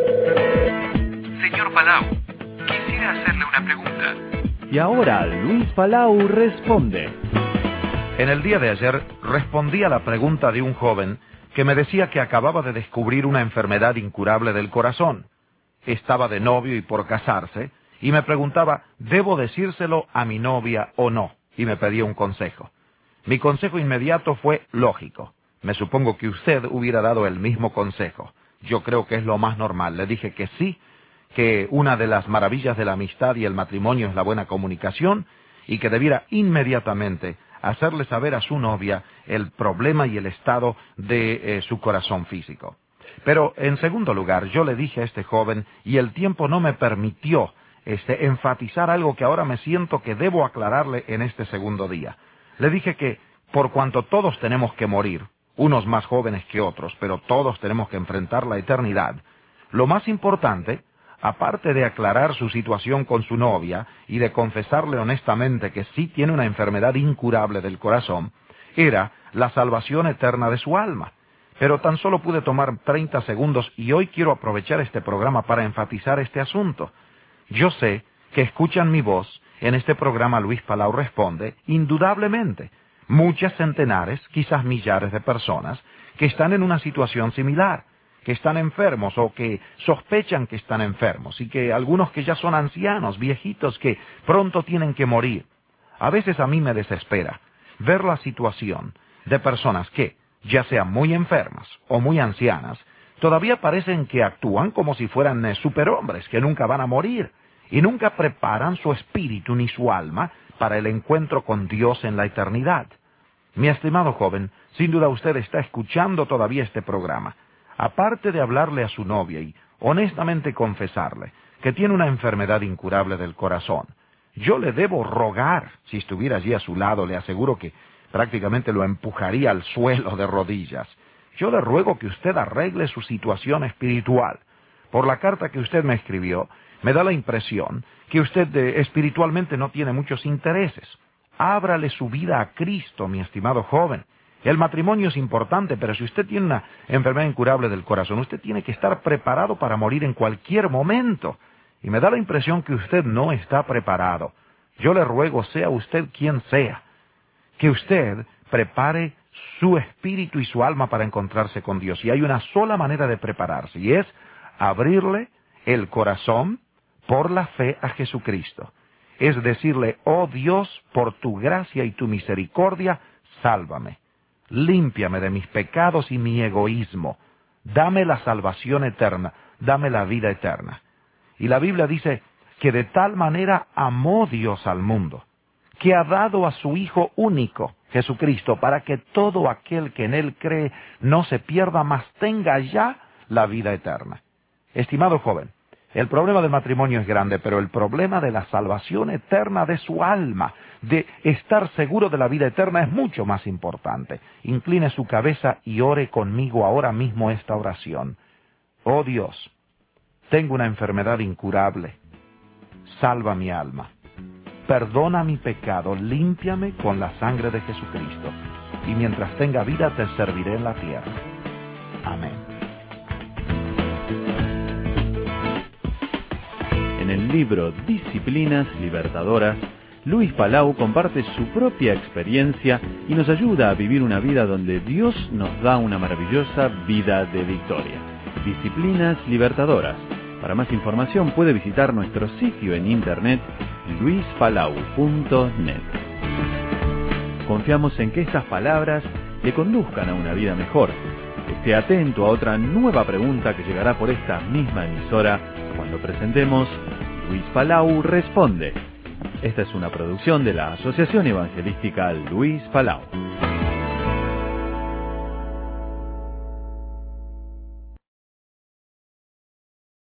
Señor Palau, quisiera hacerle una pregunta. Y ahora Luis Palau responde. En el día de ayer respondí a la pregunta de un joven que me decía que acababa de descubrir una enfermedad incurable del corazón. Estaba de novio y por casarse, y me preguntaba, ¿debo decírselo a mi novia o no? Y me pedía un consejo. Mi consejo inmediato fue lógico. Me supongo que usted hubiera dado el mismo consejo. Yo creo que es lo más normal. Le dije que sí, que una de las maravillas de la amistad y el matrimonio es la buena comunicación, y que debiera inmediatamente hacerle saber a su novia el problema y el estado de su corazón físico. Pero, en segundo lugar, yo le dije a este joven, y el tiempo no me permitió enfatizar algo que ahora me siento que debo aclararle en este segundo día. Le dije que, por cuanto todos tenemos que morir, unos más jóvenes que otros, pero todos tenemos que enfrentar la eternidad, lo más importante, aparte de aclarar su situación con su novia y de confesarle honestamente que sí tiene una enfermedad incurable del corazón, era la salvación eterna de su alma. Pero tan solo pude tomar 30 segundos y hoy quiero aprovechar este programa para enfatizar este asunto. Yo sé que escuchan mi voz en este programa Luis Palau Responde, indudablemente, muchas centenares, quizás millares de personas que están en una situación similar, que están enfermos o que sospechan que están enfermos y que algunos que ya son ancianos, viejitos, que pronto tienen que morir. A veces a mí me desespera ver la situación de personas que, ya sean muy enfermas o muy ancianas, todavía parecen que actúan como si fueran superhombres que nunca van a morir y nunca preparan su espíritu ni su alma para el encuentro con Dios en la eternidad. Mi estimado joven, sin duda usted está escuchando todavía este programa. Aparte de hablarle a su novia y honestamente confesarle que tiene una enfermedad incurable del corazón, yo le debo rogar, si estuviera allí a su lado, le aseguro que prácticamente lo empujaría al suelo de rodillas. Yo le ruego que usted arregle su situación espiritual. Por la carta que usted me escribió, me da la impresión que usted espiritualmente no tiene muchos intereses. Ábrale su vida a Cristo, mi estimado joven. El matrimonio es importante, pero si usted tiene una enfermedad incurable del corazón, usted tiene que estar preparado para morir en cualquier momento. Y me da la impresión que usted no está preparado. Yo le ruego, sea usted quien sea, que usted prepare su espíritu y su alma para encontrarse con Dios. Y hay una sola manera de prepararse, y es abrirle el corazón por la fe a Jesucristo. Es decirle, oh Dios, por tu gracia y tu misericordia, sálvame. Límpiame de mis pecados y mi egoísmo. Dame la salvación eterna, dame la vida eterna. Y la Biblia dice que de tal manera amó Dios al mundo, que ha dado a su Hijo único, Jesucristo, para que todo aquel que en Él cree no se pierda, mas tenga ya la vida eterna. Estimado joven, el problema del matrimonio es grande, pero el problema de la salvación eterna de su alma, de estar seguro de la vida eterna, es mucho más importante. Incline su cabeza y ore conmigo ahora mismo esta oración. Oh Dios, tengo una enfermedad incurable. Salva mi alma. Perdona mi pecado, límpiame con la sangre de Jesucristo, y mientras tenga vida te serviré en la tierra. Amén. En el libro Disciplinas Libertadoras, Luis Palau comparte su propia experiencia y nos ayuda a vivir una vida donde Dios nos da una maravillosa vida de victoria. Disciplinas Libertadoras. Para más información puede visitar nuestro sitio en internet luispalau.net. Confiamos en que estas palabras le conduzcan a una vida mejor. Esté atento a otra nueva pregunta que llegará por esta misma emisora cuando presentemos Luis Palau Responde. Esta es una producción de la Asociación Evangelística Luis Palau.